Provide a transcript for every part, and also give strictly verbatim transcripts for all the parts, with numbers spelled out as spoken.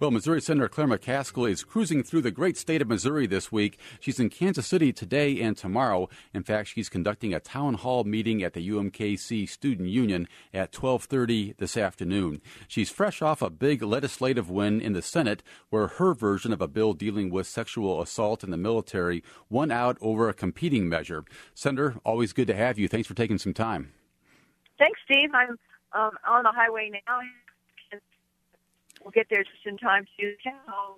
Well, Missouri Senator Claire McCaskill is cruising through the great state of Missouri this week. She's in Kansas City today and tomorrow. In fact, she's conducting a town hall meeting at the U M K C Student Union at twelve thirty this afternoon. She's fresh off a big legislative win in the Senate, where her version of a bill dealing with sexual assault in the military won out over a competing measure. Senator, always good to have you. Thanks for taking some time. Thanks, Steve. I'm um, on the highway now. We'll get there just in time to tell.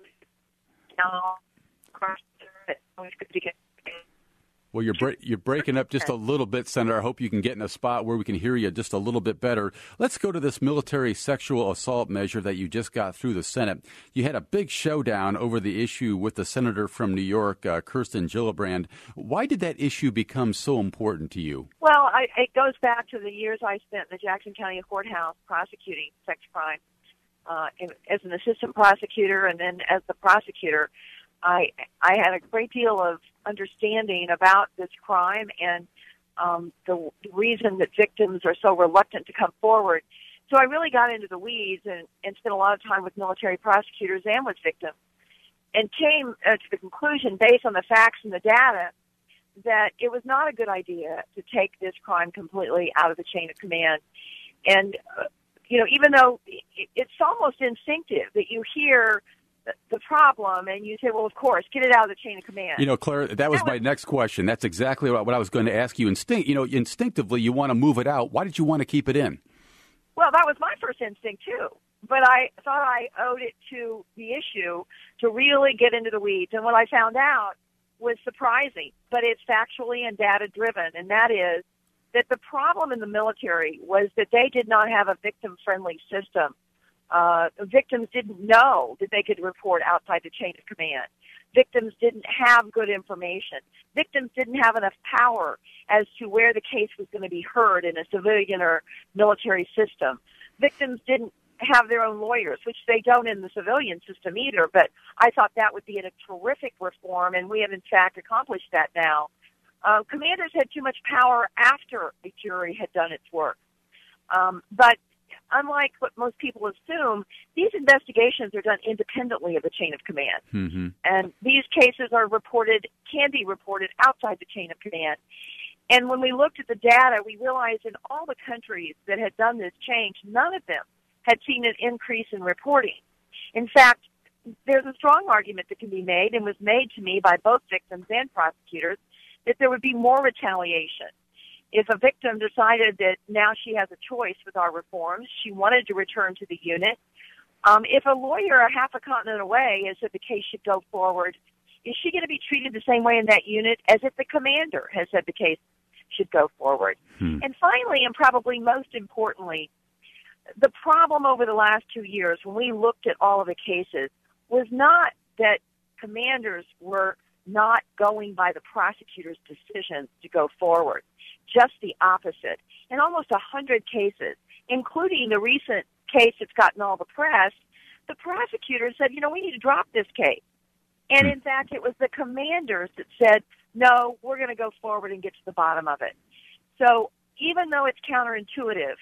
Always good to get. Well, you're bre- you're breaking up just a little bit, Senator. I hope you can get in a spot where we can hear you just a little bit better. Let's go to this military sexual assault measure that you just got through the Senate. You had a big showdown over the issue with the senator from New York, uh, Kirsten Gillibrand. Why did that issue become so important to you? Well, I, it goes back to the years I spent in the Jackson County Courthouse prosecuting sex crime. Uh, as an assistant prosecutor and then as the prosecutor, I I had a great deal of understanding about this crime and um, the reason that victims are so reluctant to come forward. So I really got into the weeds and, and spent a lot of time with military prosecutors and with victims, and came uh, to the conclusion, based on the facts and the data, that it was not a good idea to take this crime completely out of the chain of command. And uh, you know, even though it's almost instinctive that you hear the problem and you say, well, of course, get it out of the chain of command. You know, Claire, that was that my was, next question. That's exactly what I was going to ask you. Instinct, you know, instinctively, you want to move it out. Why did you want to keep it in? Well, that was my first instinct, too. But I thought I owed it to the issue to really get into the weeds. And what I found out was surprising, but it's factually and data-driven, and that is that the problem in the military was that they did not have a victim-friendly system. Uh, victims didn't know that they could report outside the chain of command. Victims didn't have good information. Victims didn't have enough power as to where the case was going to be heard in a civilian or military system. Victims didn't have their own lawyers, which they don't in the civilian system either, but I thought that would be a terrific reform, and we have in fact accomplished that now. Uh, commanders had too much power after a jury had done its work. Um, but unlike what most people assume, these investigations are done independently of the chain of command. Mm-hmm. And these cases are reported, can be reported outside the chain of command. And when we looked at the data, we realized in all the countries that had done this change, none of them had seen an increase in reporting. In fact, there's a strong argument that can be made, and was made to me by both victims and prosecutors, that there would be more retaliation. If a victim decided that now she has a choice with our reforms, she wanted to return to the unit, um, if a lawyer a half a continent away has said the case should go forward, is she going to be treated the same way in that unit as if the commander has said the case should go forward? Hmm. And finally, and probably most importantly, the problem over the last two years when we looked at all of the cases was not that commanders were not going by the prosecutor's decisions to go forward. Just the opposite. In almost a hundred cases, including the recent case that's gotten all the press, the prosecutor said, you know, we need to drop this case. And in fact, it was the commanders that said, no, we're going to go forward and get to the bottom of it. So even though it's counterintuitive,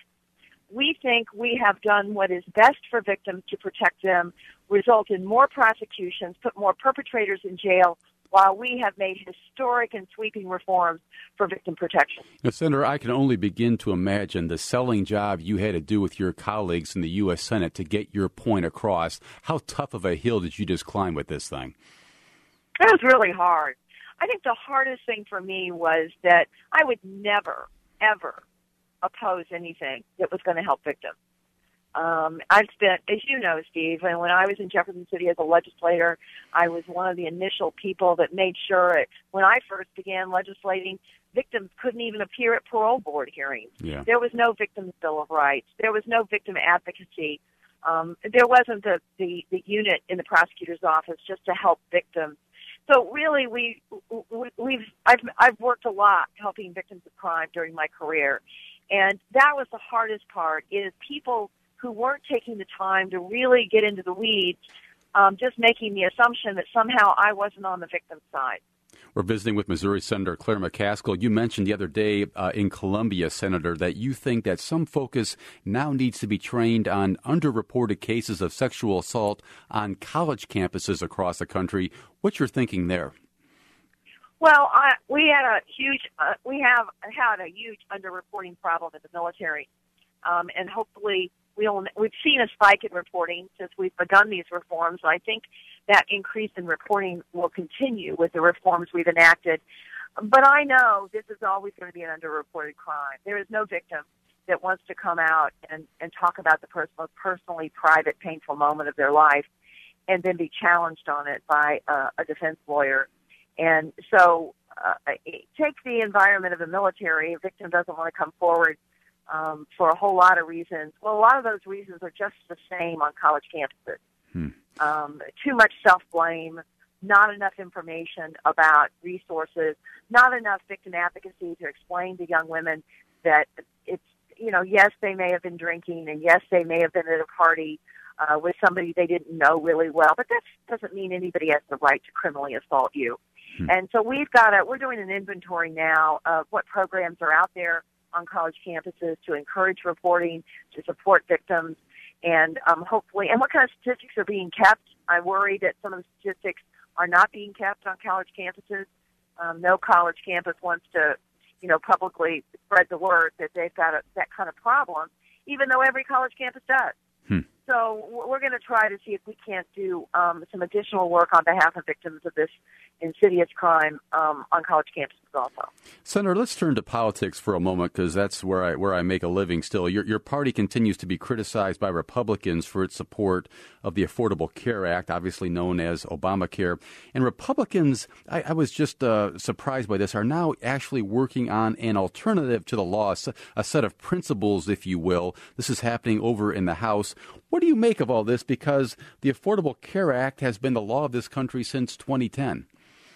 we think we have done what is best for victims to protect them, result in more prosecutions, put more perpetrators in jail, while we have made historic and sweeping reforms for victim protection. Now, Senator, I can only begin to imagine the selling job you had to do with your colleagues in the U S Senate to get your point across. How tough of a hill did you just climb with this thing? It was really hard. I think the hardest thing for me was that I would never, ever oppose anything that was going to help victims. Um, I've spent, as you know, Steve, and when I was in Jefferson City as a legislator, I was one of the initial people that made sure it, when I first began legislating, victims couldn't even appear at parole board hearings. Yeah. There was no Victims' Bill of Rights. There was no victim advocacy. Um, there wasn't the, the, the unit in the prosecutor's office just to help victims. So really, we, we we've I've I've worked a lot helping victims of crime during my career, and that was the hardest part. Is people who weren't taking the time to really get into the weeds, um, just making the assumption that somehow I wasn't on the victim's side. We're visiting with Missouri Senator Claire McCaskill. You mentioned the other day uh, in Columbia, Senator, that you think that some focus now needs to be trained on underreported cases of sexual assault on college campuses across the country. What's your thinking there? Well, I, we had a huge, uh, we have had a huge underreporting problem in the military, um, and hopefully we'll, we've seen a spike in reporting since we've begun these reforms. I think that increase in reporting will continue with the reforms we've enacted. But I know this is always going to be an underreported crime. There is no victim that wants to come out and, and talk about the personal, personally private, painful moment of their life and then be challenged on it by uh, a defense lawyer. And so uh, take the environment of the military. A victim doesn't want to come forward um, for a whole lot of reasons. Well, a lot of those reasons are just the same on college campuses. Hmm. Um, too much self-blame, not enough information about resources, not enough victim advocacy to explain to young women that it's, you know, yes, they may have been drinking, and yes, they may have been at a party uh, with somebody they didn't know really well, but that doesn't mean anybody has the right to criminally assault you. Hmm. And so we've got a, we're doing an inventory now of what programs are out there on college campuses to encourage reporting, to support victims, and um, hopefully, and what kind of statistics are being kept. I worry that some of the statistics are not being kept on college campuses. Um, no college campus wants to, you know, publicly spread the word that they've got a, that kind of problem, even though every college campus does. Hmm. So we're going to try to see if we can't do um, some additional work on behalf of victims of this insidious crime um, on college campuses also. Senator, let's turn to politics for a moment, because that's where I where I make a living still. Your your party continues to be criticized by Republicans for its support of the Affordable Care Act, obviously known as Obamacare. And Republicans, I, I was just uh, surprised by this, are now actually working on an alternative to the law, a set of principles, if you will. This is happening over in the House. What do you make of all this? Because the Affordable Care Act has been the law of this country since twenty ten.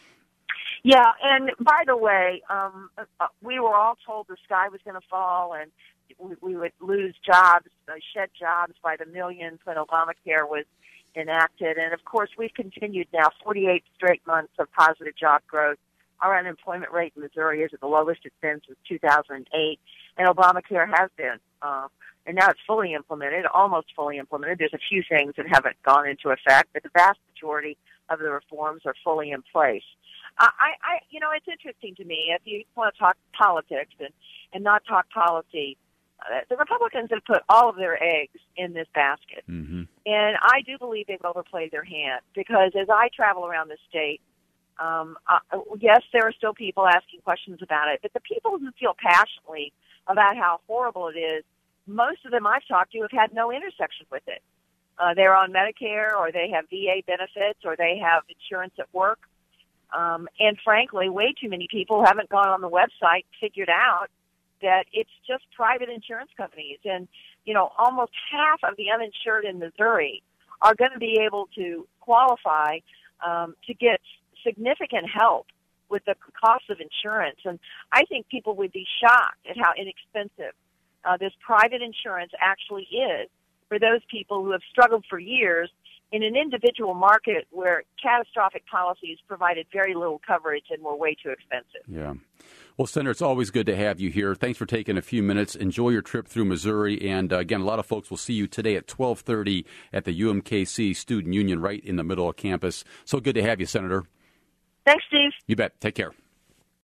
Yeah, and by the way, um, we were all told the sky was going to fall and we, we would lose jobs, uh, shed jobs by the millions when Obamacare was enacted. And, of course, we've continued now forty-eight straight months of positive job growth. Our unemployment rate in Missouri is at the lowest it's been since two thousand eight, and Obamacare has been. Uh, and now it's fully implemented, almost fully implemented. There's a few things that haven't gone into effect, but the vast majority of the reforms are fully in place. Uh, I, I, you know, it's interesting to me, if you want to talk politics and, and not talk policy, uh, the Republicans have put all of their eggs in this basket. Mm-hmm. And I do believe they've overplayed their hand, because as I travel around the state, um, uh, yes, there are still people asking questions about it, but the people who feel passionately about how horrible it is, most of them I've talked to have had no intersection with it. Uh, they're on Medicare, or they have V A benefits, or they have insurance at work. Um, and frankly, way too many people haven't gone on the website and figured out that it's just private insurance companies. And, you know, almost half of the uninsured in Missouri are going to be able to qualify um, to get significant help with the cost of insurance. And I think people would be shocked at how inexpensive uh, this private insurance actually is for those people who have struggled for years in an individual market where catastrophic policies provided very little coverage and were way too expensive. Yeah. Well, Senator, it's always good to have you here. Thanks for taking a few minutes. Enjoy your trip through Missouri. And, uh, again, a lot of folks will see you today at twelve thirty at the U M K C Student Union right in the middle of campus. So good to have you, Senator. Thanks, Steve. You bet. Take care.